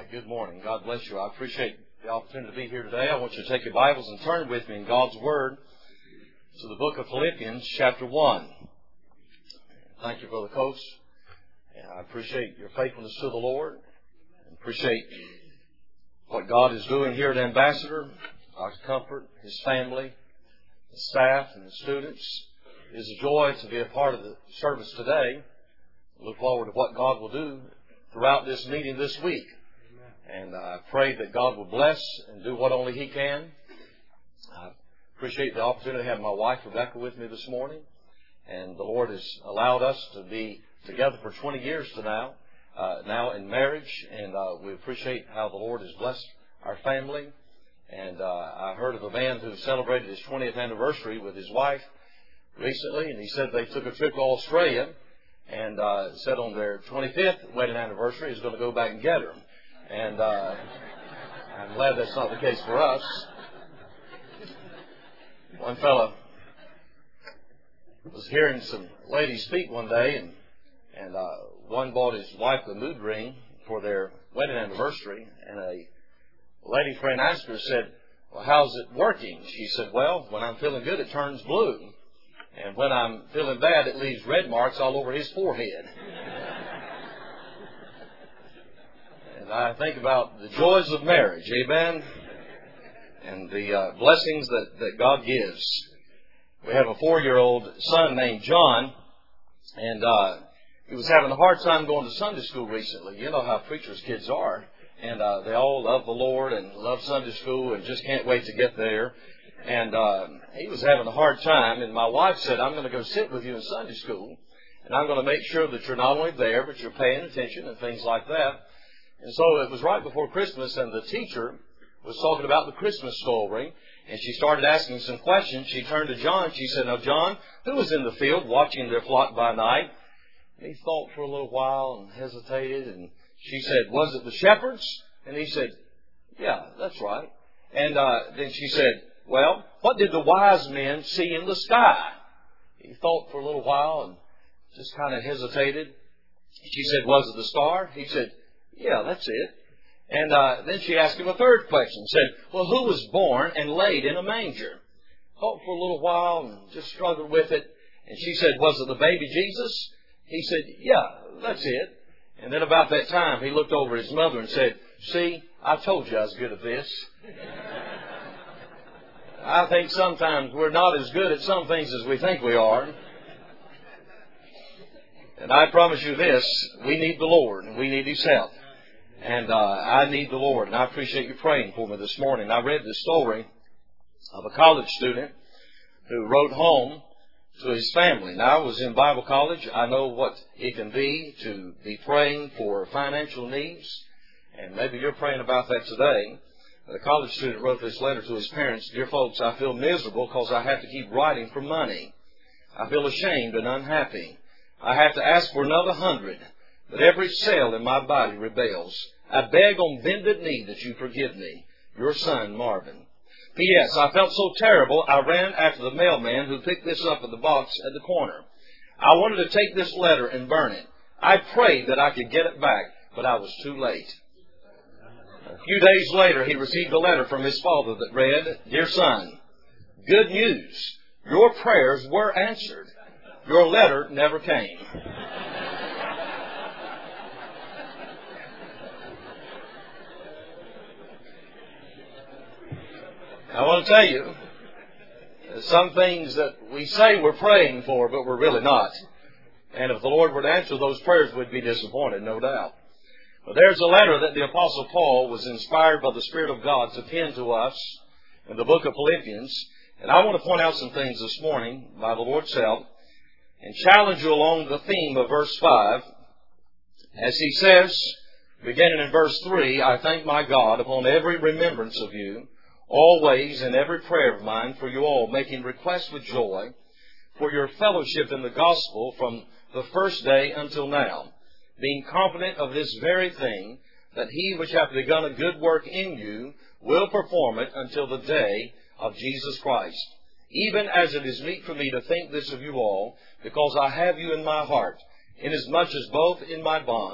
right. Good morning. God bless you. I appreciate the opportunity to be here today. I want you to take your Bibles and turn with me in God's Word to the book of Philippians, chapter 1. Thank you, Brother Coach. I appreciate your faithfulness to the Lord. I appreciate what God is doing here at Ambassador. Dr. Comfort, his family, the staff, and the students. It is a joy to be a part of the service today. I look forward to what God will do throughout this meeting this week. And I pray that God will bless and do what only He can. I appreciate the opportunity to have my wife, Rebecca, with me this morning. And the Lord has allowed us to be together for 20 years now in marriage. And we appreciate how the Lord has blessed our family. And I heard of a man who celebrated his 20th anniversary with his wife recently. And he said they took a trip to Australia. And said on their 25th wedding anniversary, he's going to go back and get her. And I'm glad that's not the case for us. One fella was hearing some ladies speak one day, and one bought his wife a mood ring for their wedding anniversary. And a lady friend asked her, said, "Well, how's it working?" She said, "Well, when I'm feeling good, it turns blue. And when I'm feeling bad, it leaves red marks all over his forehead." And I think about the joys of marriage, amen, and the blessings that God gives. We have a 4-year-old son named John, and he was having a hard time going to Sunday school recently. You know how preachers' kids are. And they all love the Lord and love Sunday school and just can't wait to get there. And he was having a hard time, and my wife said, "I'm going to go sit with you in Sunday school, and I'm going to make sure that you're not only there, but you're paying attention and things like that." And so it was right before Christmas, and the teacher was talking about the Christmas story, and she started asking some questions. She turned to John. She said, "Now, John, who was in the field watching their flock by night?" And he thought for a little while and hesitated, and she said, "Was it the shepherds?" And he said, "Yeah, that's right." And then she said, "Well, what did the wise men see in the sky?" He thought for a little while and just kind of hesitated. She said, "Was it the star?" He said, "Yeah, that's it." And then she asked him a third question. Said, "Well, who was born and laid in a manger?" Thought for a little while and just struggled with it. And she said, "Was it the baby Jesus?" He said, "Yeah, that's it." And then about that time, he looked over at his mother and said, "See, I told you I was good at this." I think sometimes we're not as good at some things as we think we are. And I promise you this, we need the Lord and we need His help. And I need the Lord, and I appreciate you praying for me this morning. I read the story of a college student who wrote home to his family. Now, I was in Bible college. I know what it can be to be praying for financial needs, and maybe you're praying about that today. The college student wrote this letter to his parents. "Dear folks, I feel miserable because I have to keep writing for money. I feel ashamed and unhappy. I have to ask for another 100, but every cell in my body rebels. I beg on bended knee that you forgive me. Your son, Marvin. P.S. I felt so terrible, I ran after the mailman who picked this up in the box at the corner. I wanted to take this letter and burn it. I prayed that I could get it back, but I was too late." A few days later, he received a letter from his father that read, "Dear son, good news. Your prayers were answered. Your letter never came." I want to tell you, some things that we say we're praying for, but we're really not. And if the Lord were to answer those prayers, we'd be disappointed, no doubt. But there's a letter that the Apostle Paul was inspired by the Spirit of God to pen to us in the book of Philippians. And I want to point out some things this morning by the Lord's help and challenge you along the theme of verse 5. As he says, beginning in verse 3, "I thank my God upon every remembrance of you, always in every prayer of mine for you all, making request with joy for your fellowship in the gospel from the first day until now, being confident of this very thing, that he which hath begun a good work in you will perform it until the day of Jesus Christ. Even as it is meet for me to think this of you all, because I have you in my heart, inasmuch as both in my bonds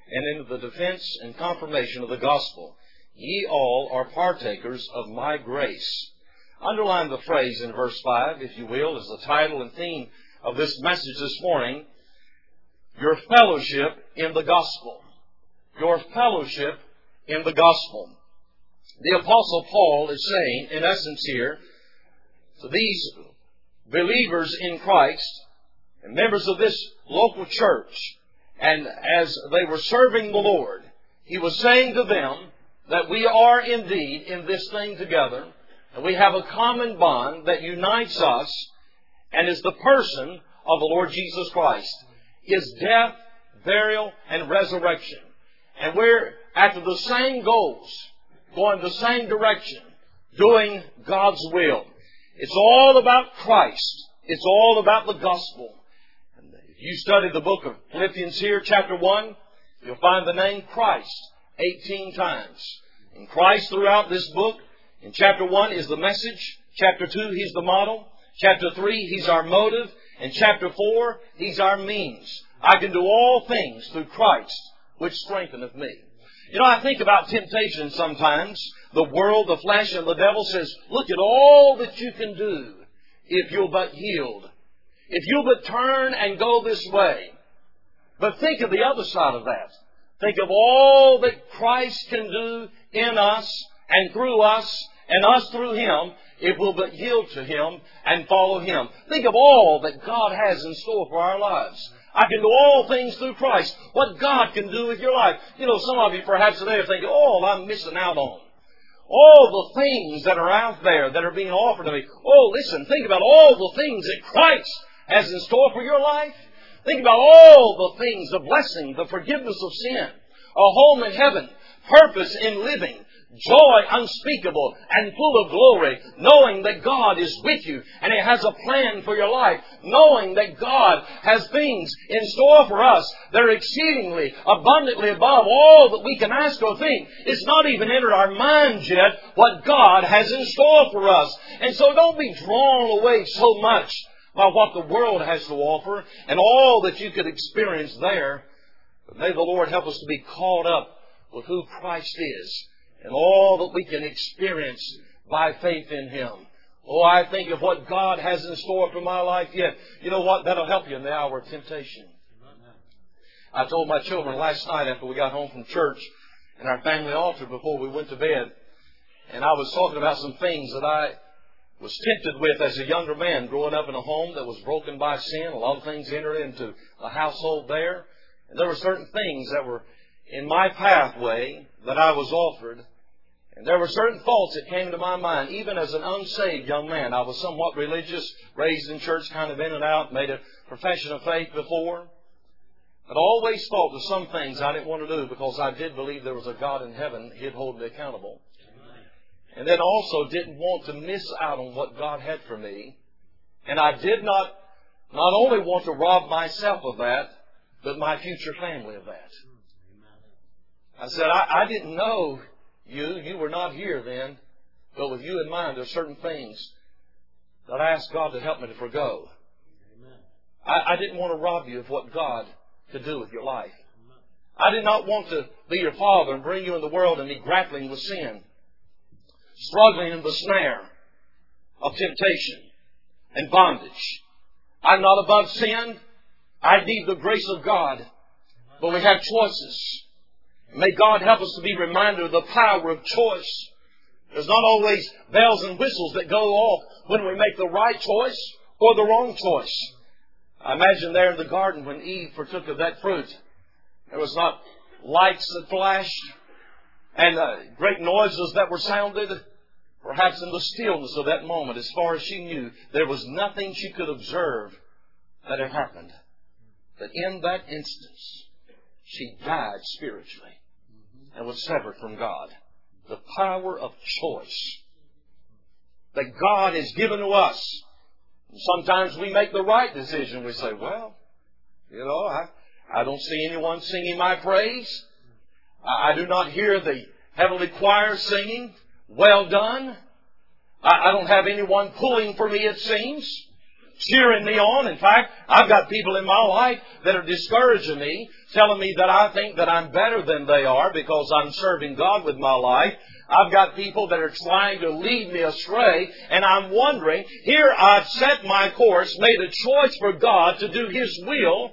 and into the defense and confirmation of the gospel. Ye all are partakers of my grace. Underline the phrase in verse 5, if you will, as the title and theme of this message this morning. Your fellowship in the gospel. Your fellowship in the gospel. The Apostle Paul is saying, in essence here, to these believers in Christ and members of this local church, and as they were serving the Lord, he was saying to them that we are indeed in this thing together, and we have a common bond that unites us, and is the person of the Lord Jesus Christ, His death, burial, and resurrection. And we're after the same goals, going the same direction, doing God's will. It's all about Christ. It's all about the gospel. And if you study the book of Philippians here, chapter 1, you'll find the name Christ 18 times. And Christ throughout this book, in chapter 1 is the message. Chapter 2, He's the model. Chapter 3, He's our motive. And chapter 4, He's our means. I can do all things through Christ, which strengtheneth me. You know, I think about temptation sometimes. The world, the flesh, and the devil says, look at all that you can do if you'll but yield. If you'll but turn and go this way. But think of the other side of that. Think of all that Christ can do in us and through us and us through Him if we'll but yield to Him and follow Him. Think of all that God has in store for our lives. I can do all things through Christ. What God can do with your life. You know, some of you perhaps today are thinking, oh, I'm missing out on all the things that are out there that are being offered to me. Oh, listen, think about all the things that Christ has in store for your life. Think about all the things, the blessing, the forgiveness of sin, a home in heaven, purpose in living, joy unspeakable and full of glory, knowing that God is with you and He has a plan for your life, knowing that God has things in store for us that are exceedingly, abundantly above all that we can ask or think. It's not even entered our minds yet what God has in store for us. And so don't be drawn away so much by what the world has to offer and all that you could experience there. But may the Lord help us to be caught up with who Christ is and all that we can experience by faith in Him. Oh, I think of what God has in store for my life yet. You know what? That'll help you in the hour of temptation. I told my children last night after we got home from church in our family altar before we went to bed, and I was talking about some things that I was tempted with as a younger man growing up in a home that was broken by sin. A lot of things entered into the household there. And there were certain things that were in my pathway that I was offered. And there were certain thoughts that came to my mind, even as an unsaved young man. I was somewhat religious, raised in church, kind of in and out, made a profession of faith before. But I always thought of some things I didn't want to do because I did believe there was a God in heaven. He'd hold me accountable. And then also didn't want to miss out on what God had for me. And I did not only want to rob myself of that, but my future family of that. I said, I didn't know you. You were not here then. But with you in mind, there are certain things that I asked God to help me to forgo. I didn't want to rob you of what God could do with your life. I did not want to be your father and bring you in the world and be grappling with sin, struggling in the snare of temptation and bondage. I'm not above sin. I need the grace of God. But we have choices. May God help us to be reminded of the power of choice. There's not always bells and whistles that go off when we make the right choice or the wrong choice. I imagine there in the garden when Eve partook of that fruit, there was not lights that flashed and great noises that were sounded. Perhaps in the stillness of that moment, as far as she knew, there was nothing she could observe that had happened. But in that instance, she died spiritually and was severed from God. The power of choice that God has given to us. And sometimes we make the right decision. We say, well, you know, I don't see anyone singing my praise. I do not hear the heavenly choir singing, well done. I don't have anyone pulling for me, it seems. cheering me on. In fact, I've got people in my life that are discouraging me, telling me that I think that I'm better than they are because I'm serving God with my life. I've got people that are trying to lead me astray, and I'm wondering, here I've set my course, made a choice for God to do His will.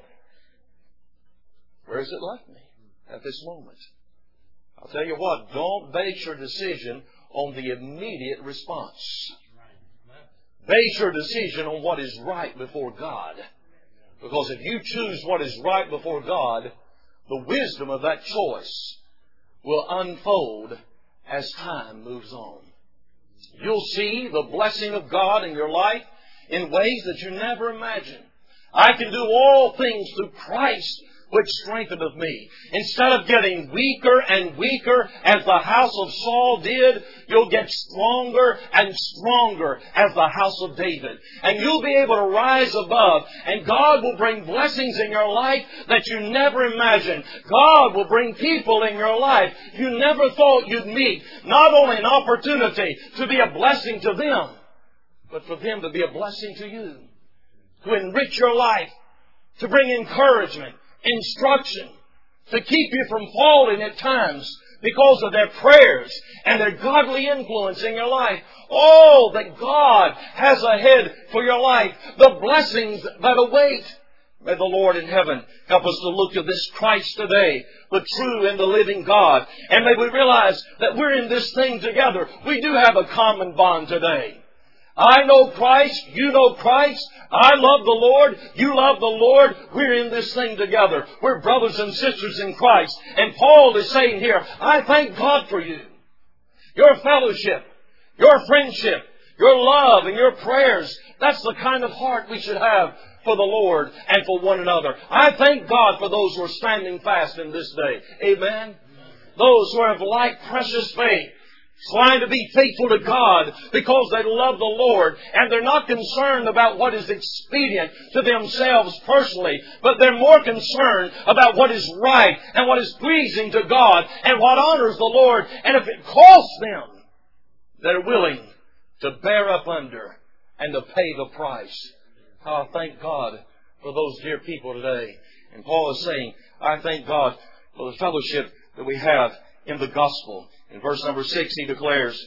Where has it left me at this moment? I'll tell you what, don't base your decision on the immediate response. Base your decision on what is right before God. Because if you choose what is right before God, the wisdom of that choice will unfold as time moves on. You'll see the blessing of God in your life in ways that you never imagined. I can do all things through Christ which strengtheneth me. Instead of getting weaker and weaker as the house of Saul did, you'll get stronger and stronger as the house of David. And you'll be able to rise above, and God will bring blessings in your life that you never imagined. God will bring people in your life you never thought you'd meet. Not only an opportunity to be a blessing to them, but for them to be a blessing to you. To enrich your life, to bring encouragement, instruction, to keep you from falling at times because of their prayers and their godly influence in your life. Oh, that God has ahead for your life, the blessings that await. May the Lord in heaven help us to look to this Christ today, the true and the living God. And may we realize that we're in this thing together. We do have a common bond today. I know Christ, you know Christ, I love the Lord, you love the Lord, we're in this thing together. We're brothers and sisters in Christ. And Paul is saying here, I thank God for you. Your fellowship, your friendship, your love and your prayers, that's the kind of heart we should have for the Lord and for one another. I thank God for those who are standing fast in this day. Amen? Those who have like precious faith, trying to be faithful to God because they love the Lord and they're not concerned about what is expedient to themselves personally, but they're more concerned about what is right and what is pleasing to God and what honors the Lord. And if it costs them, they're willing to bear up under and to pay the price. I thank God for those dear people today. And Paul is saying, I thank God for the fellowship that we have in the gospel. In verse number 6, he declares,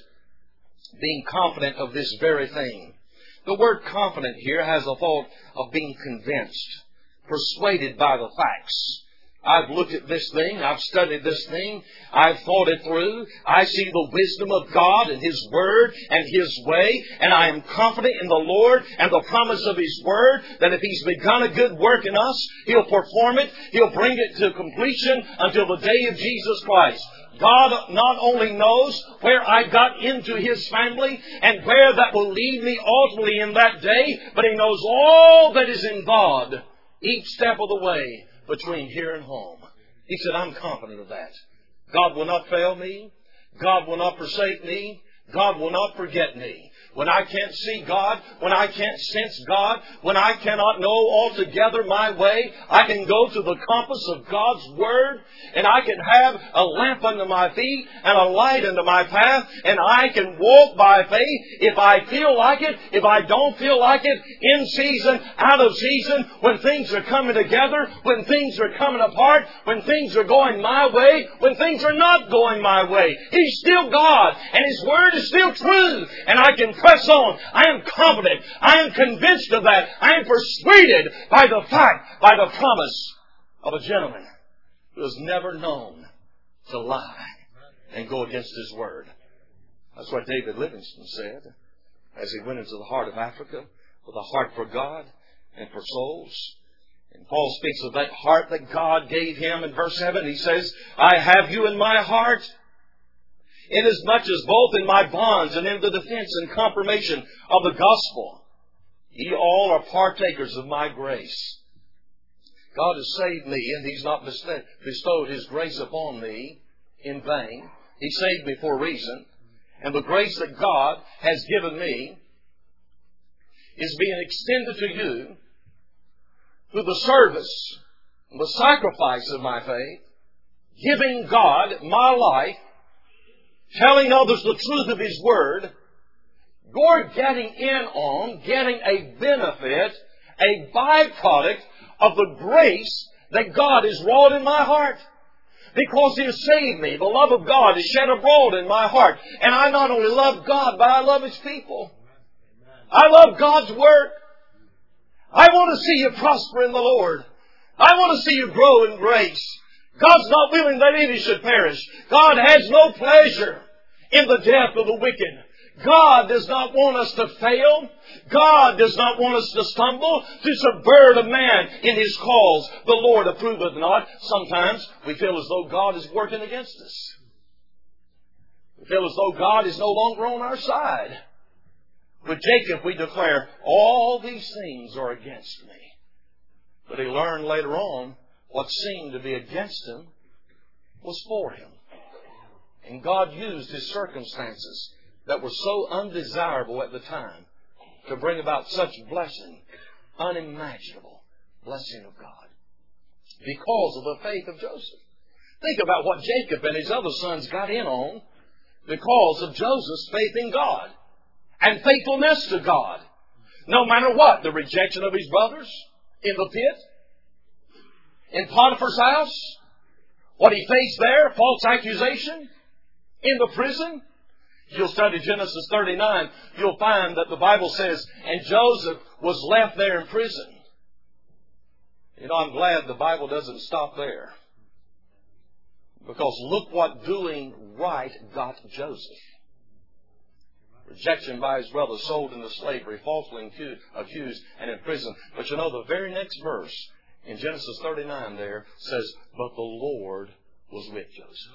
being confident of this very thing. The word confident here has a thought of being convinced, persuaded by the facts. I've looked at this thing. I've studied this thing. I've thought it through. I see the wisdom of God and His Word and His way. And I am confident in the Lord and the promise of His Word that if He's begun a good work in us, He'll perform it. He'll bring it to completion until the day of Jesus Christ. God not only knows where I got into His family and where that will lead me ultimately in that day, but He knows all that is involved each step of the way between here and home. He said, I'm confident of that. God will not fail me. God will not forsake me. God will not forget me. When I can't see God, when I can't sense God, when I cannot know altogether my way, I can go to the compass of God's Word, and I can have a lamp under my feet and a light under my path, and I can walk by faith if I feel like it, if I don't feel like it, in season, out of season, when things are coming together, when things are coming apart, when things are going my way, when things are not going my way. He's still God, and His Word is still true, and I can press on. I am confident. I am convinced of that. I am persuaded by the fact, by the promise of a gentleman who has never known to lie and go against His Word. That's what David Livingstone said as he went into the heart of Africa with a heart for God and for souls. And Paul speaks of that heart that God gave him in verse 7. He says, I have you in my heart, inasmuch as both in my bonds and in the defense and confirmation of the gospel, ye all are partakers of my grace. God has saved me, and He's not bestowed His grace upon me in vain. He saved me for a reason. And the grace that God has given me is being extended to you through the service and the sacrifice of my faith, giving God my life, telling others the truth of His Word, You're getting in on, getting a benefit, a byproduct of the grace that God has wrought in my heart. Because He has saved me. The love of God is shed abroad in my heart. And I not only love God, but I love His people. I love God's work. I want to see you prosper in the Lord. I want to see you grow in grace. God's not willing that any should perish. God has no pleasure in the death of the wicked. God does not want us to fail. God does not want us to stumble, to subvert a man in his cause. The Lord approveth not. Sometimes we feel as though God is working against us. We feel as though God is no longer on our side. With Jacob we declare, all these things are against me. But he learned later on what seemed to be against him was for him. And God used His circumstances that were so undesirable at the time to bring about such blessing, unimaginable blessing of God, because of the faith of Joseph. Think about what Jacob and his other sons got in on because of Joseph's faith in God and faithfulness to God. No matter what, the rejection of his brothers in the pit, in Potiphar's house, what he faced there, false accusation, in the prison. You'll study Genesis 39, you'll find that the Bible says, and Joseph was left there in prison. You know, I'm glad the Bible doesn't stop there. Because look what doing right got Joseph. Rejection by his brothers, sold into slavery, falsely accused, and in prison. But you know, the very next verse in Genesis 39 there says, but the Lord was with Joseph.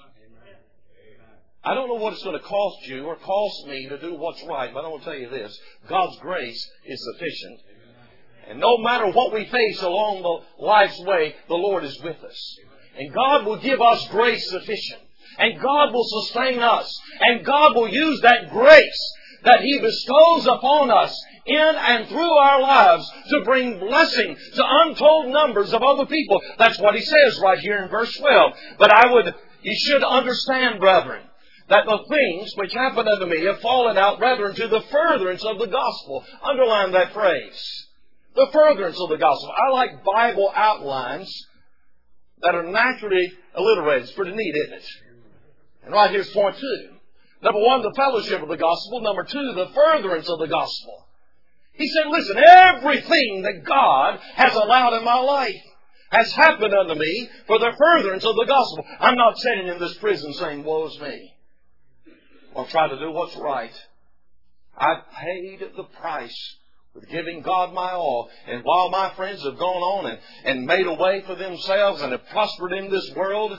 I don't know what it's going to cost you or cost me to do what's right, but I want to tell you this. God's grace is sufficient. And no matter what we face along the life's way, the Lord is with us. And God will give us grace sufficient. And God will sustain us. And God will use that grace that He bestows upon us in and through our lives to bring blessing to untold numbers of other people. That's what He says right here in verse 12. But you should understand, brethren, that the things which happen unto me have fallen out rather into the furtherance of the gospel. Underline that phrase. The furtherance of the gospel. I like Bible outlines that are naturally alliterated. It's pretty neat, isn't it? And right here's point 2. Number 1, the fellowship of the gospel. Number 2, the furtherance of the gospel. He said, listen, everything that God has allowed in my life has happened unto me for the furtherance of the gospel. I'm not sitting in this prison saying, woe is me. I'll try to do what's right. I've paid the price with giving God my all. And while my friends have gone on and made a way for themselves and have prospered in this world,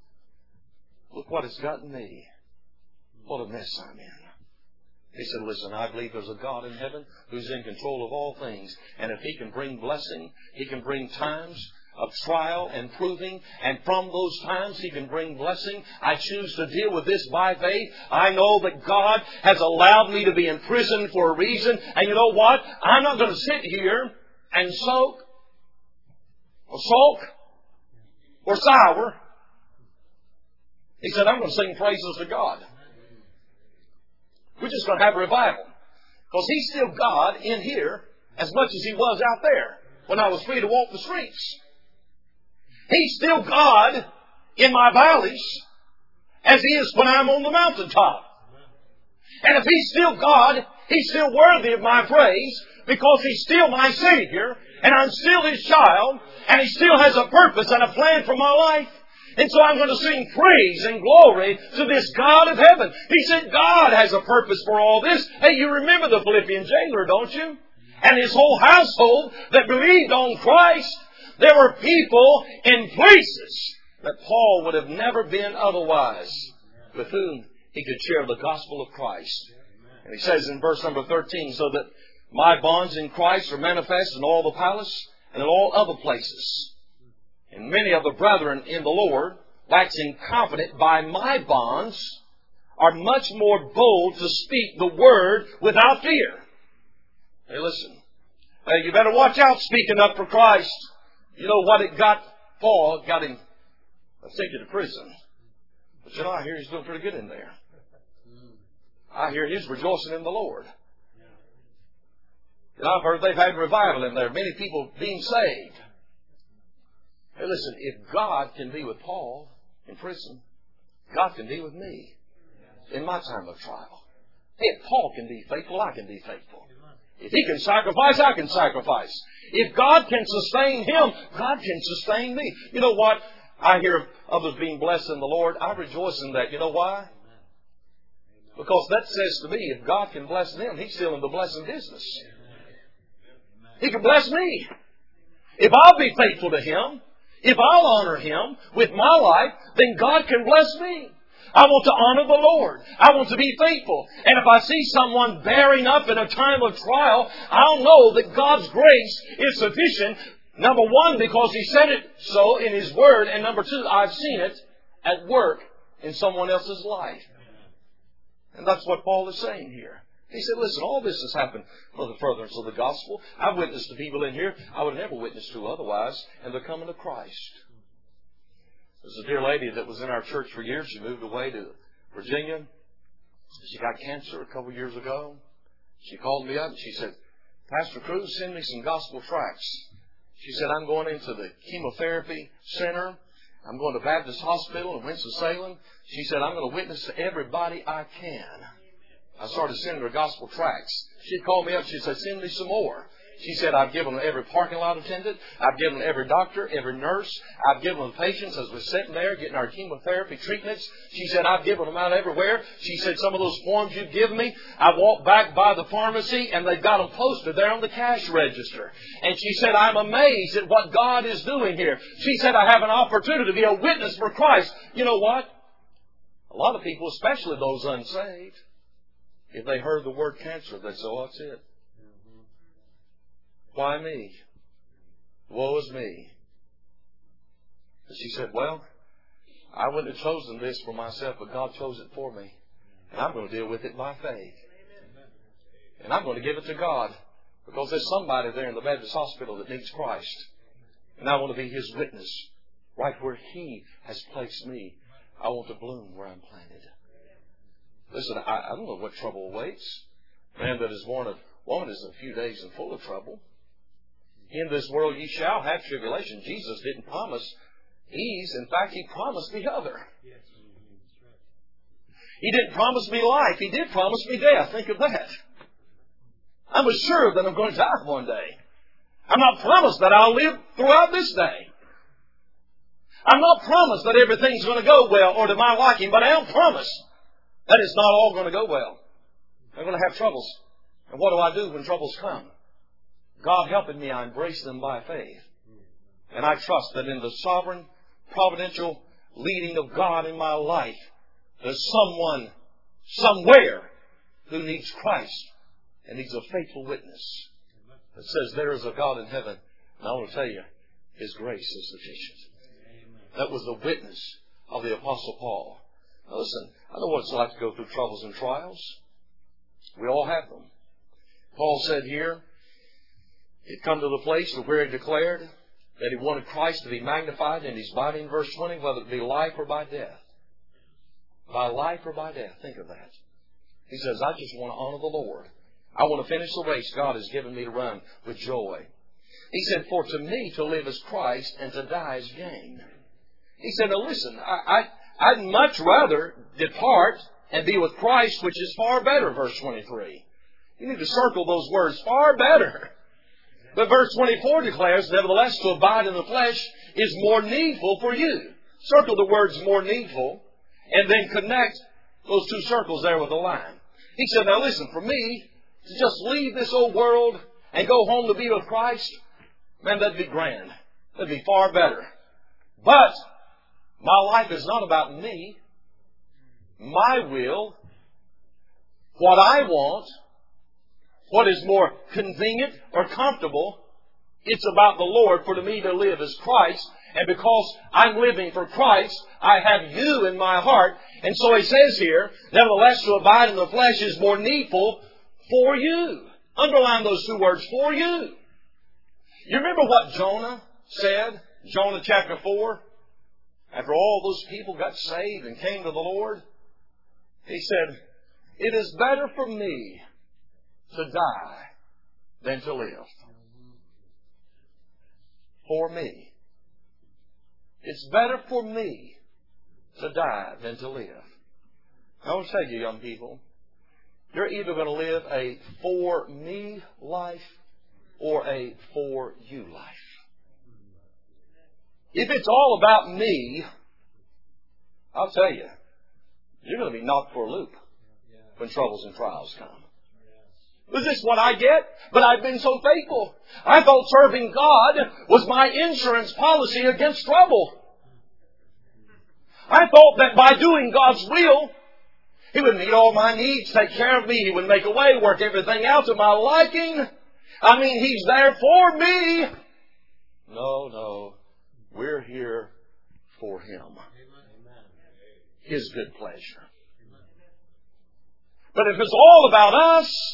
look what it's gotten me. What a mess I'm in. He said, listen, I believe there's a God in heaven who's in control of all things. And if He can bring blessing, He can bring times of trial and proving, and from those times He can bring blessing. I choose to deal with this by faith. I know that God has allowed me to be in prison for a reason. And you know what? I'm not going to sit here and sulk or sour. He said, I'm going to sing praises to God. We're just going to have a revival. Because He's still God in here as much as He was out there when I was free to walk the streets. He's still God in my valleys as He is when I'm on the mountaintop. And if He's still God, He's still worthy of my praise because He's still my Savior and I'm still His child and He still has a purpose and a plan for my life. And so I'm going to sing praise and glory to this God of heaven. He said God has a purpose for all this. Hey, you remember the Philippian jailer, don't you? And his whole household that believed on Christ. There were people in places that Paul would have never been otherwise, with whom he could share the gospel of Christ. And he says in verse number 13, so that my bonds in Christ are manifest in all the palace and in all other places. And many of the brethren in the Lord, waxing confident by my bonds, are much more bold to speak the word without fear. Hey, listen. You better watch out speaking up for Christ. You know what it got Paul? It got him taken to prison. But you know, I hear he's doing pretty good in there. I hear he's rejoicing in the Lord. And I've heard they've had revival in there. Many people being saved. Hey, listen, if God can be with Paul in prison, God can be with me in my time of trial. Hey, if Paul can be faithful, I can be faithful. If he can sacrifice, I can sacrifice. If God can sustain him, God can sustain me. You know what? I hear of others being blessed in the Lord. I rejoice in that. You know why? Because that says to me, if God can bless them, He's still in the blessing business. He can bless me. If I'll be faithful to Him, if I'll honor Him with my life, then God can bless me. I want to honor the Lord. I want to be faithful. And if I see someone bearing up in a time of trial, I'll know that God's grace is sufficient. Number one, because He said it so in His Word. And number two, I've seen it at work in someone else's life. And that's what Paul is saying here. He said, listen, all this has happened for the furtherance of the gospel. I've witnessed to people in here I would have never witnessed to otherwise, and they're coming to Christ. There's a dear lady that was in our church for years. She moved away to Virginia. She got cancer a couple of years ago. She called me up and she said, Pastor Cruz, send me some gospel tracts. She said, I'm going into the chemotherapy center. I'm going to Baptist Hospital in Winston-Salem. She said, I'm going to witness to everybody I can. I started sending her gospel tracts. She called me up. She said, send me some more. She said, I've given them every parking lot attendant. I've given them every doctor, every nurse. I've given them patients as we're sitting there getting our chemotherapy treatments. She said, I've given them out everywhere. She said, some of those forms you've given me, I walked back by the pharmacy and they've got them posted there on the cash register. And she said, I'm amazed at what God is doing here. She said, I have an opportunity to be a witness for Christ. You know what? A lot of people, especially those unsaved, if they heard the word cancer, they'd say, oh, that's it. Why me? Woe is me. And she said, well, I wouldn't have chosen this for myself, but God chose it for me. And I'm going to deal with it by faith. And I'm going to give it to God. Because there's somebody there in the Baptist Hospital that needs Christ. And I want to be His witness. Right where He has placed me, I want to bloom where I'm planted. Listen, I don't know what trouble awaits. Man that is born of woman is a few days and full of trouble. In this world ye shall have tribulation. Jesus didn't promise ease. In fact, He promised the other. He didn't promise me life. He did promise me death. Think of that. I'm assured that I'm going to die one day. I'm not promised that I'll live throughout this day. I'm not promised that everything's going to go well or to my liking, but I am promised that it's not all going to go well. I'm going to have troubles. And what do I do when troubles come? God helping me, I embrace them by faith. And I trust that in the sovereign, providential leading of God in my life, there's someone, somewhere, who needs Christ and needs a faithful witness that says there is a God in heaven. And I want to tell you, His grace is sufficient. That was the witness of the Apostle Paul. Now listen, I know what it's like to go through troubles and trials. We all have them. Paul said here, he'd come to the place where he declared that he wanted Christ to be magnified in his body in verse 20, whether it be life or by death. By life or by death. Think of that. He says, I just want to honor the Lord. I want to finish the race God has given me to run with joy. He said, for to me to live is Christ and to die is gain. He said, now listen, I'd much rather depart and be with Christ, which is far better, verse 23. You need to circle those words, far better. But verse 24 declares, nevertheless, to abide in the flesh is more needful for you. Circle the words more needful, and then connect those two circles there with a line. He said, now listen, for me to just leave this old world and go home to be with Christ, man, that'd be grand. That'd be far better. But my life is not about me, my will, what I want, what is more convenient or comfortable. It's about the Lord. For to me to live is Christ. And because I'm living for Christ, I have you in my heart. And so he says here, nevertheless, to abide in the flesh is more needful for you. Underline those two words, for you. You remember what Jonah said? Jonah chapter 4. After all those people got saved and came to the Lord, he said, it is better for me to die than to live. For me. It's better for me to die than to live. I want to tell you, young people, you're either going to live a for me life or a for you life. If it's all about me, I'll tell you, you're going to be knocked for a loop when troubles and trials come. Is this what I get? But I've been so faithful. I thought serving God was my insurance policy against trouble. I thought that by doing God's will, He would meet all my needs, take care of me. He would make a way, work everything out to my liking. I mean, He's there for me. No. We're here for Him. His good pleasure. But if it's all about us,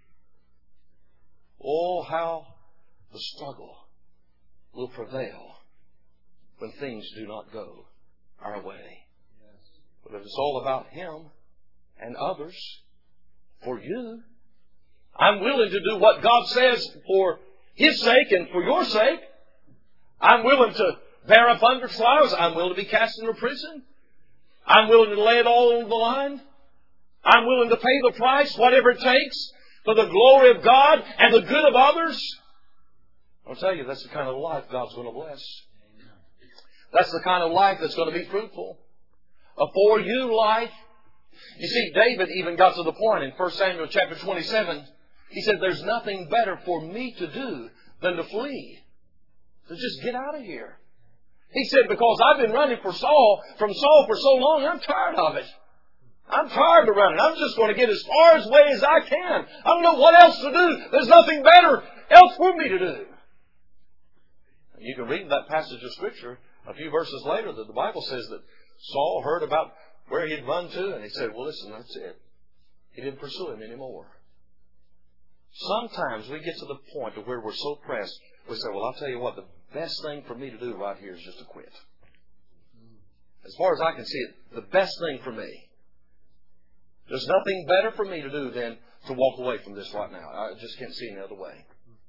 oh, how the struggle will prevail when things do not go our way. But if it's all about Him and others, for you, I'm willing to do what God says for His sake and for your sake. I'm willing to bear up under trials. I'm willing to be cast into prison. I'm willing to lay it all on the line. I'm willing to pay the price, whatever it takes, for the glory of God and the good of others. I'll tell you, that's the kind of life God's going to bless. That's the kind of life that's going to be fruitful. A for you life. You see, David even got to the point in 1 Samuel chapter 27. He said, there's nothing better for me to do than to flee. So just get out of here. He said, because I've been running from Saul for so long, I'm tired of it. I'm tired of running. I'm just going to get as far away as I can. I don't know what else to do. There's nothing better else for me to do. And you can read that passage of Scripture a few verses later that the Bible says that Saul heard about where he'd run to, and he said, well, listen, that's it. He didn't pursue him anymore. Sometimes we get to the point of where we're so pressed, we say, well, I'll tell you what, the best thing for me to do right here is just to quit. As far as I can see it, the best thing for me. There's nothing better for me to do than to walk away from this right now. I just can't see any other way.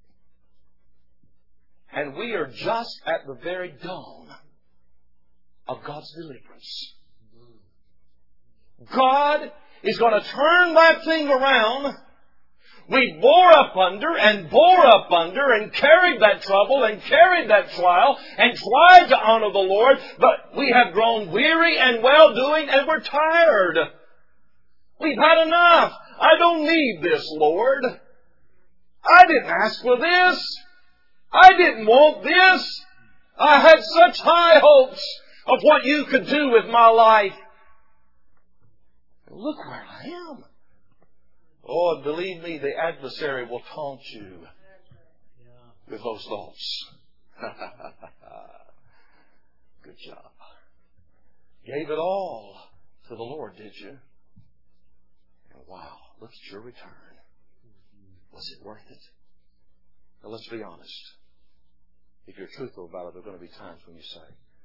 And we are just at the very dawn of God's deliverance. God is going to turn that thing around. We bore up under and carried that trouble and carried that trial and tried to honor the Lord, but we have grown weary and well-doing and we're tired. We've had enough. I don't need this, Lord. I didn't ask for this. I didn't want this. I had such high hopes of what you could do with my life. Look where I am. Oh, and believe me, the adversary will taunt you with those thoughts. Good job. Gave it all to the Lord, did you? And wow, look at your return. Was it worth it? Now let's be honest. If you're truthful about it, there are going to be times when you say,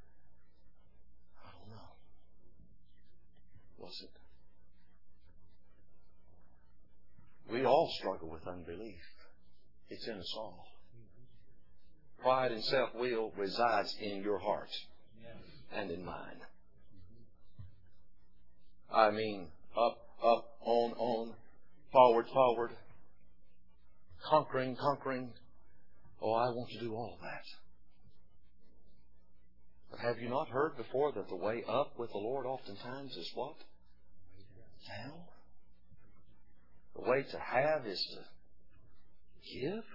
I don't know. Was it? We all struggle with unbelief. It's in us all. Pride and self-will resides in your heart and in mine. I mean, up, on, forward, conquering. Oh, I want to do all that. But have you not heard before that the way up with the Lord oftentimes is what? Down. The way to have is to give.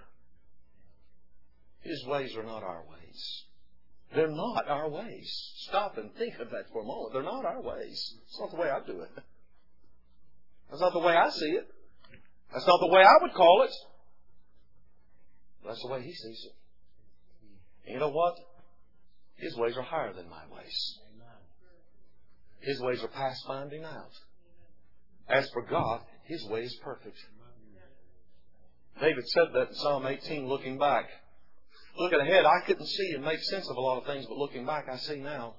His ways are not our ways. They're not our ways. Stop and think of that for a moment. They're not our ways. It's not the way I do it. That's not the way I see it. That's not the way I would call it. That's the way He sees it. And you know what? His ways are higher than my ways. His ways are past finding out. As for God, His way is perfect. David said that in Psalm 18, looking back. Looking ahead, I couldn't see and make sense of a lot of things, but looking back, I see now.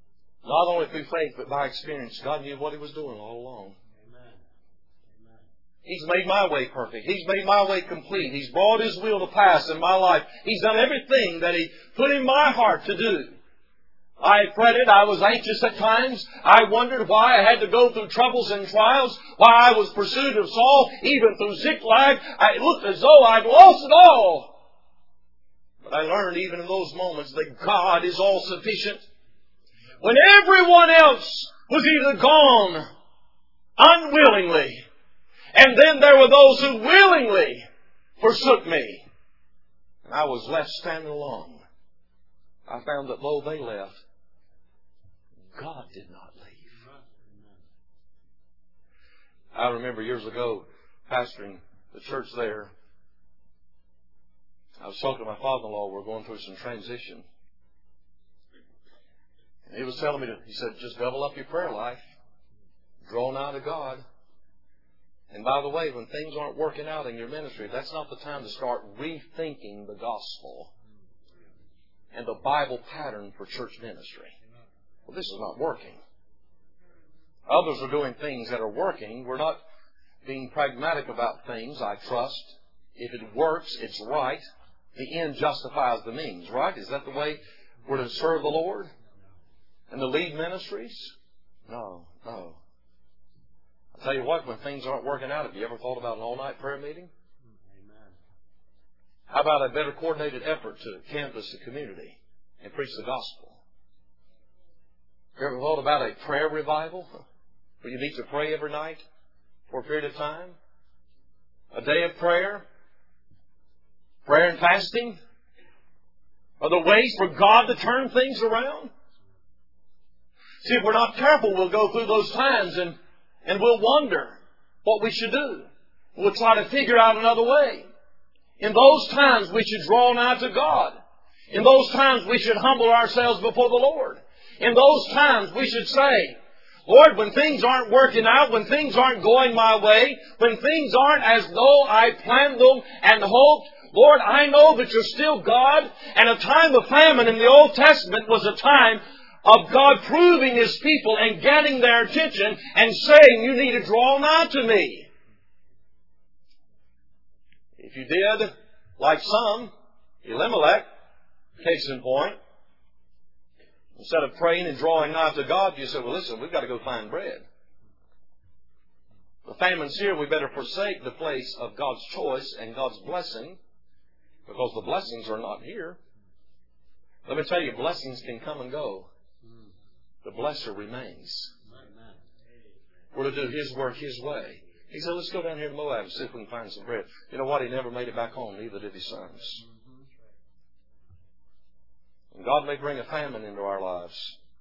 Not only through faith, but by experience, God knew what He was doing all along. He's made my way perfect. He's made my way complete. He's brought His will to pass in my life. He's done everything that He put in my heart to do. I fretted. I was anxious at times. I wondered why I had to go through troubles and trials, why I was pursued of Saul, even through Ziklag. It looked as though I'd lost it all. But I learned even in those moments that God is all sufficient. When everyone else was either gone unwillingly, and then there were those who willingly forsook me, and I was left standing alone, I found that though they left, God did not leave. I remember years ago pastoring the church there. I was talking to my father-in-law. We were going through some transition. And he was telling me, he said, just double up your prayer life. Draw nigh to God. And by the way, when things aren't working out in your ministry, that's not the time to start rethinking the gospel and the Bible pattern for church ministry. Well, this is not working. Others are doing things that are working. We're not being pragmatic about things, I trust. If it works, it's right. The end justifies the means, right? Is that the way we're to serve the Lord? And the lead ministries? No. I'll tell you what, when things aren't working out, have you ever thought about an all-night prayer meeting? Amen. How about a better coordinated effort to canvass the community and preach the gospel? You ever thought about a prayer revival where you meet to pray every night for a period of time? A day of prayer? Prayer and fasting? Are there ways for God to turn things around? See, if we're not careful, we'll go through those times and we'll wonder what we should do. We'll try to figure out another way. In those times, we should draw nigh to God. In those times, we should humble ourselves before the Lord. In those times, we should say, Lord, when things aren't working out, when things aren't going my way, when things aren't as though I planned them and hoped, Lord, I know that You're still God. And a time of famine in the Old Testament was a time of God proving His people and getting their attention and saying, you need to draw nigh to me. If you did, like some, Elimelech, case in point, instead of praying and drawing nigh to God, you said, well, listen, we've got to go find bread. The famine's here, we better forsake the place of God's choice and God's blessing, because the blessings are not here. Let me tell you, blessings can come and go. The blesser remains. We're to do His work His way. He said, let's go down here to Moab and see if we can find some bread. You know what? He never made it back home. Neither did his sons. And God may bring a famine into our lives.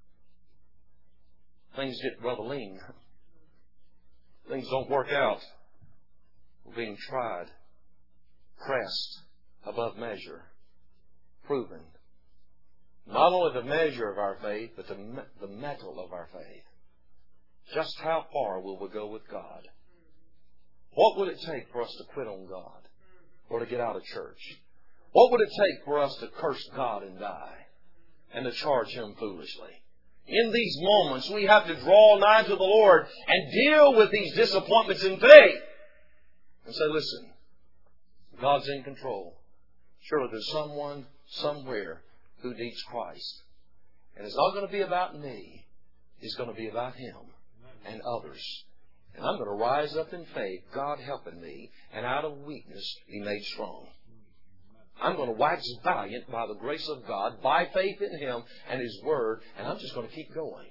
Things get rather lean. Things don't work out. We're being tried, pressed above measure, proven. Not only the measure of our faith, but the metal of our faith. Just how far will we go with God? What would it take for us to quit on God or to get out of church? What would it take for us to curse God and die and to charge Him foolishly? In these moments, we have to draw nigh to the Lord and deal with these disappointments in faith and say, listen, God's in control. Surely there's someone somewhere who needs Christ. And it's not going to be about me. It's going to be about Him and others. And I'm going to rise up in faith, God helping me, and out of weakness be made strong. I'm going to wax valiant by the grace of God, by faith in Him and His Word, and I'm just going to keep going.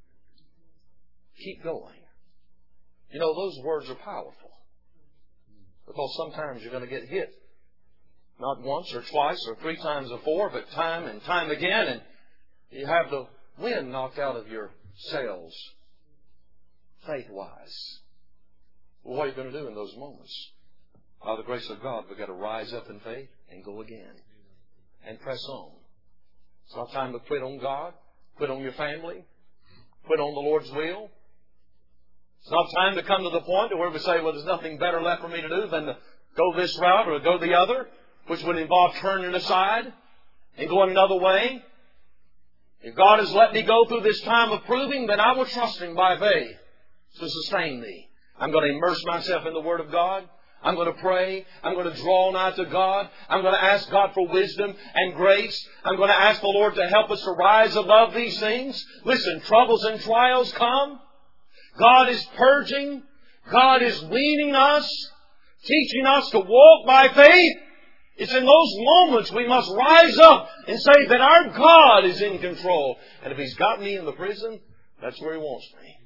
Keep going. You know, those words are powerful. Because sometimes you're going to get hit. Not once or twice or 3 times or 4, but time and time again, and you have the wind knocked out of your sails, faith-wise. Well, what are you going to do in those moments? By the grace of God, we've got to rise up in faith and go again and press on. It's not time to quit on God, quit on your family, quit on the Lord's will. It's not time to come to the point where we say, well, there's nothing better left for me to do than to go this route or go the other, which would involve turning aside and going another way. If God has let me go through this time of proving, then I will trust Him by faith to sustain me. I'm going to immerse myself in the Word of God. I'm going to pray. I'm going to draw nigh to God. I'm going to ask God for wisdom and grace. I'm going to ask the Lord to help us to rise above these things. Listen, troubles and trials come. God is purging. God is weaning us, teaching us to walk by faith. It's in those moments we must rise up and say that our God is in control. And if He's got me in the prison, that's where He wants me.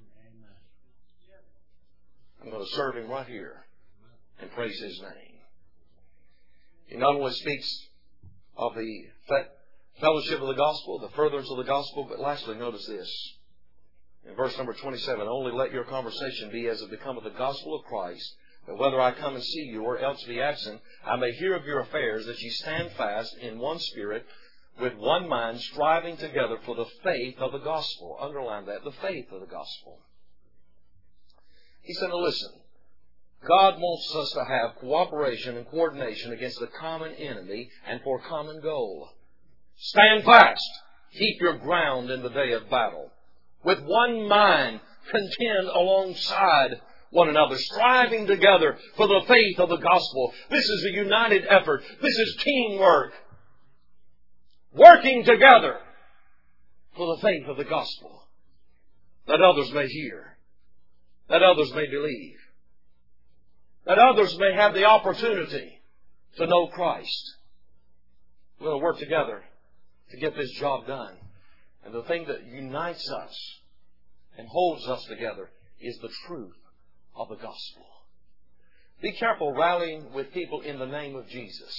I'm going to serve Him right here and praise His name. He not only speaks of the fellowship of the gospel, the furtherance of the gospel, but lastly, notice this. In verse number 27, only let your conversation be as it becometh the gospel of Christ, that whether I come and see you or else be absent, I may hear of your affairs, that ye stand fast in one spirit, with one mind, striving together for the faith of the gospel. Underline that, the faith of the gospel. He said, now listen, God wants us to have cooperation and coordination against the common enemy and for a common goal. Stand fast. Keep your ground in the day of battle. With one mind, contend alongside one another, striving together for the faith of the gospel. This is a united effort. This is teamwork. Working together for the faith of the gospel, that others may hear, that others may believe, that others may have the opportunity to know Christ. We're going to work together to get this job done. And the thing that unites us and holds us together is the truth of the gospel. Be careful rallying with people in the name of Jesus.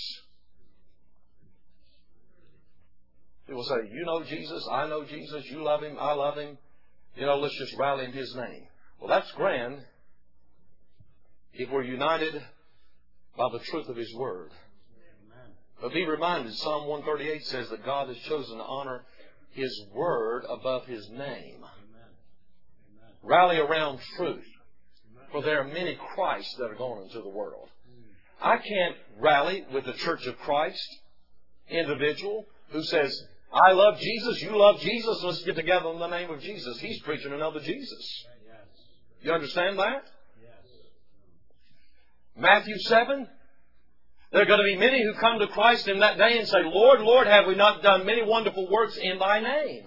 People say, you know Jesus, I know Jesus, you love Him, I love Him. Let's just rally in His name. Well, that's grand if we're united by the truth of His Word. But be reminded, Psalm 138 says that God has chosen to honor His Word above His name. Rally around truth, for there are many Christs that are going into the world. I can't rally with the Church of Christ individual who says, I love Jesus, you love Jesus, let's get together in the name of Jesus. He's preaching another Jesus. You understand that? Matthew 7, there are going to be many who come to Christ in that day and say, Lord, Lord, have we not done many wonderful works in Thy name?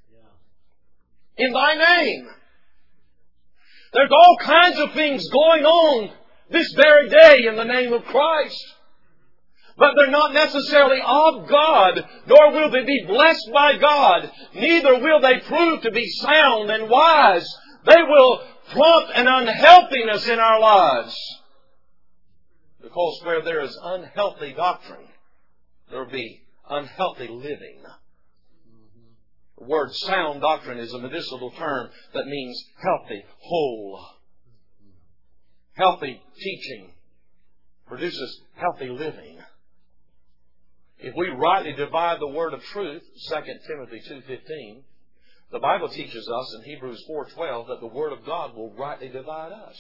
In Thy name. There's all kinds of things going on this very day in the name of Christ. But they're not necessarily of God, nor will they be blessed by God. Neither will they prove to be sound and wise. They will prompt an unhealthiness in our lives. Because where there is unhealthy doctrine, there will be unhealthy living. The word sound doctrine is a medicinal term that means healthy, whole. Healthy teaching produces healthy living. If we rightly divide the word of truth, 2 Timothy 2:15, the Bible teaches us in Hebrews 4:12 that the Word of God will rightly divide us.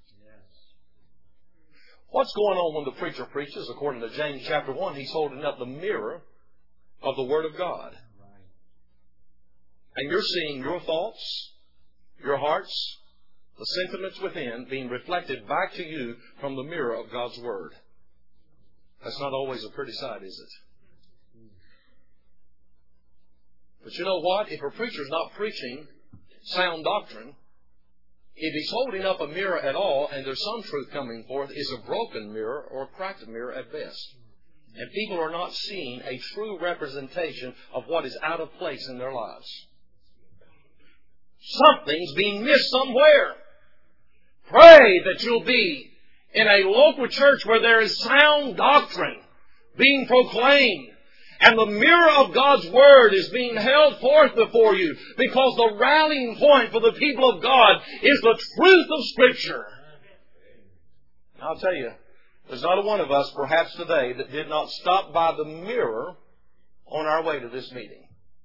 What's going on when the preacher preaches? According to James chapter 1, he's holding up the mirror of the Word of God. And you're seeing your thoughts, your hearts, the sentiments within being reflected back to you from the mirror of God's Word. That's not always a pretty sight, is it? But you know what? If a preacher's not preaching sound doctrine, if he's holding up a mirror at all and there's some truth coming forth, it's a broken mirror or a cracked mirror at best. And people are not seeing a true representation of what is out of place in their lives. Something's being missed somewhere. Pray that you'll be in a local church where there is sound doctrine being proclaimed. And the mirror of God's Word is being held forth before you. Because the rallying point for the people of God is the truth of Scripture. I'll tell you, there's not a one of us, perhaps today, that did not stop by the mirror on our way to this meeting.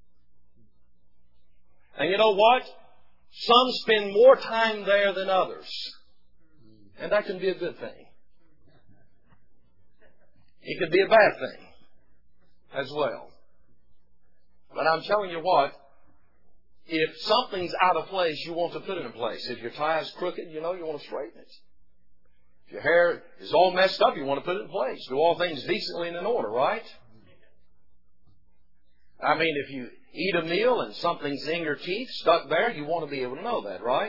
And you know what? Some spend more time there than others. And that can be a good thing. It could be a bad thing as well. But I'm telling you what, If something's out of place, you want to put it in place. If your tie is crooked, you want to straighten it. If your hair is all messed up, you want to put it in place. Do all things decently and in order, right? I mean, if you eat a meal and something's in your teeth, stuck there, you want to be able to know that, right?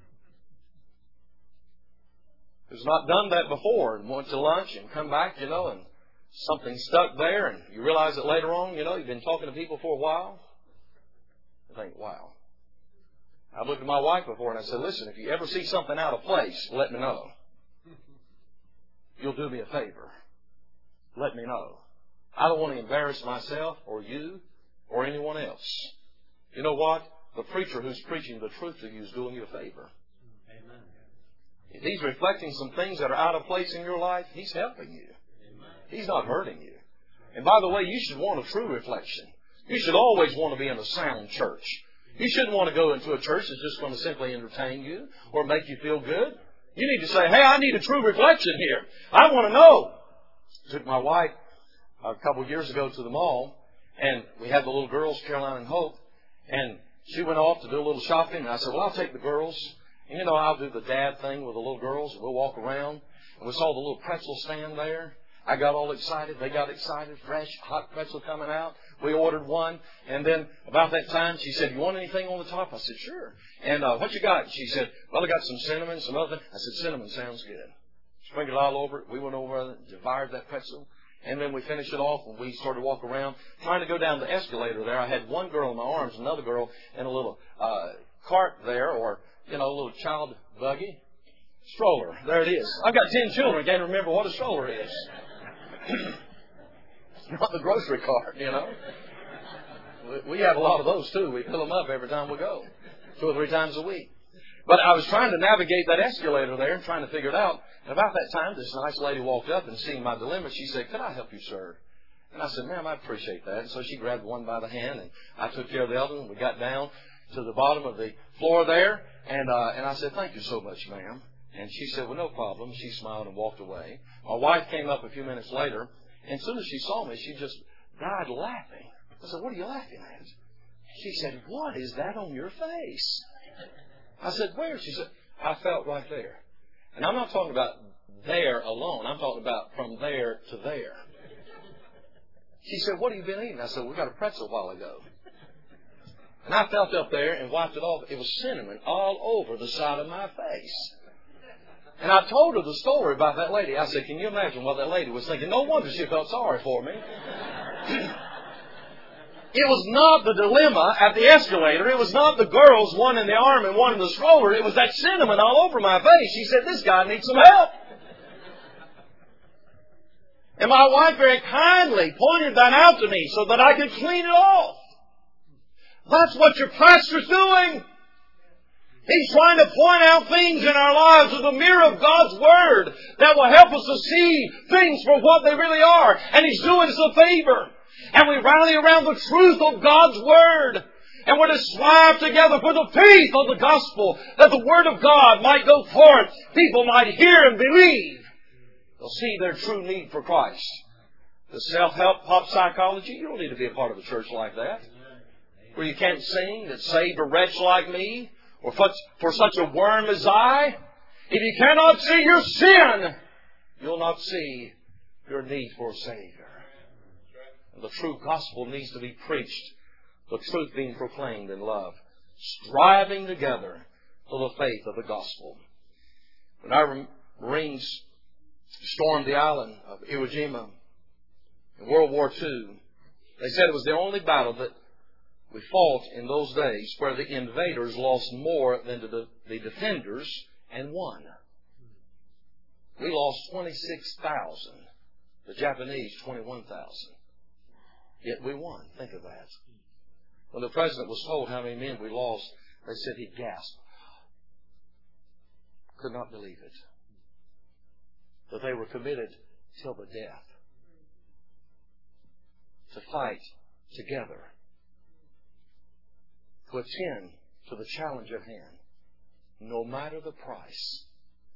Who's not done that before and went to lunch and come back, and something's stuck there, and you realize it later on, you've been talking to people for a while. I think, wow. I've looked at my wife before and I said, listen, if you ever see something out of place, let me know. You'll do me a favor. Let me know. I don't want to embarrass myself or you or anyone else. You know what? The preacher who's preaching the truth to you is doing you a favor. Amen. If he's reflecting some things that are out of place in your life, he's helping you. Amen. He's not hurting you. And by the way, you should want a true reflection. You should always want to be in a sound church. You shouldn't want to go into a church that's just going to simply entertain you or make you feel good. You need to say, hey, I need a true reflection here. I want to know. I took my wife a couple of years ago to the mall, and we had the little girls, Caroline and Hope, and she went off to do a little shopping, and I said, well, I'll take the girls. And I'll do the dad thing with the little girls, and we'll walk around. And we saw the little pretzel stand there. I got all excited. They got excited. Fresh, hot pretzel coming out. We ordered one. And then about that time, she said, you want anything on the top? I said, sure. And what you got? She said, well, I got some cinnamon, some other thing. I said, cinnamon sounds good. Sprinkled all over it. We went over and devoured that pretzel. And then we finished it off, and we started to walk around. Trying to go down the escalator there, I had one girl in my arms, another girl in a little cart there, or, a little child buggy. Stroller. There it is. I've got 10 children. Can't remember what a stroller is. Not the grocery cart, We have a lot of those, too. We fill them up every time we go. 2 or 3 times a week. But I was trying to navigate that escalator there and trying to figure it out. And about that time, this nice lady walked up and seeing my dilemma, she said, could I help you, sir? And I said, ma'am, I appreciate that. And so she grabbed one by the hand, and I took care of the other one. We got down to the bottom of the floor there, and I said, thank you so much, ma'am. And she said, well, no problem. She smiled and walked away. My wife came up a few minutes later, and as soon as she saw me, she just died laughing. I said, what are you laughing at? She said, what is that on your face? I said, where? She said, I felt right there. And I'm not talking about there alone. I'm talking about from there to there. She said, what have you been eating? I said, we got a pretzel a while ago. And I felt up there and wiped it off. It was cinnamon all over the side of my face. And I told her the story about that lady. I said, can you imagine what that lady was thinking? No wonder she felt sorry for me. It was not the dilemma at the escalator. It was not the girls, one in the arm and one in the stroller. It was that cinnamon all over my face. She said, this guy needs some help. And my wife very kindly pointed that out to me so that I could clean it off. That's what your pastor's doing. He's trying to point out things in our lives with the mirror of God's Word that will help us to see things for what they really are. And He's doing us a favor. And we rally around the truth of God's Word. And we're to strive together for the faith of the gospel, that the Word of God might go forth. People might hear and believe. They'll see their true need for Christ. The self-help pop psychology, you don't need to be a part of a church like that, where you can't sing that saved a wretch like me, or for such a worm as I. If you cannot see your sin, you'll not see your need for a Savior. And the true gospel needs to be preached, the truth being proclaimed in love, striving together for the faith of the gospel. When our Marines stormed the island of Iwo Jima in World War II, they said it was the only battle that we fought in those days where the invaders lost more than the defenders and won. We lost 26,000. The Japanese, 21,000. Yet we won. Think of that. When the president was told how many men we lost, they said he gasped. Could not believe it. That they were committed till the death to fight together, to attend to the challenge at hand, no matter the price.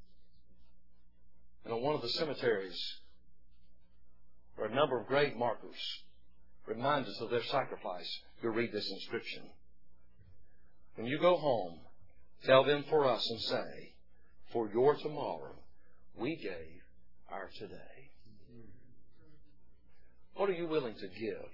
And on one of the cemeteries, where a number of grave markers remind us of their sacrifice, you'll read this inscription. when you go home, tell them for us and say, for your tomorrow, we gave our today. What are you willing to give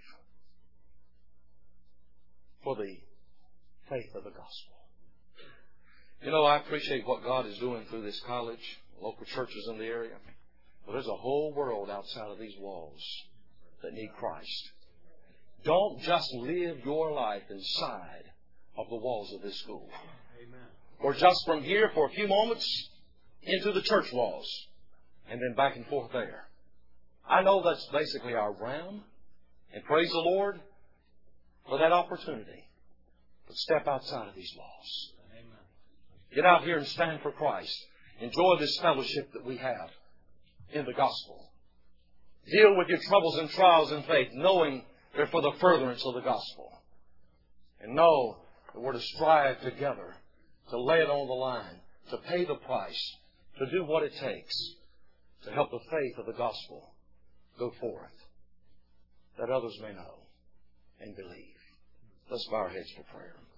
for the faith of the gospel? You know, I appreciate what God is doing through this college, local churches in the area. But there's a whole world outside of these walls that need Christ. Don't just live your life inside of the walls of this school. Amen. Or just from here for a few moments into the church walls and then back and forth there. I know that's basically our realm, and praise the Lord for that opportunity. But step outside of these walls. Amen. Get out here and stand for Christ. Enjoy this fellowship that we have in the gospel. Deal with your troubles and trials in faith, knowing they're for the furtherance of the gospel. And know that we're to strive together to lay it on the line, to pay the price, to do what it takes to help the faith of the gospel go forth, that others may know and believe. Let's bow our heads for prayer.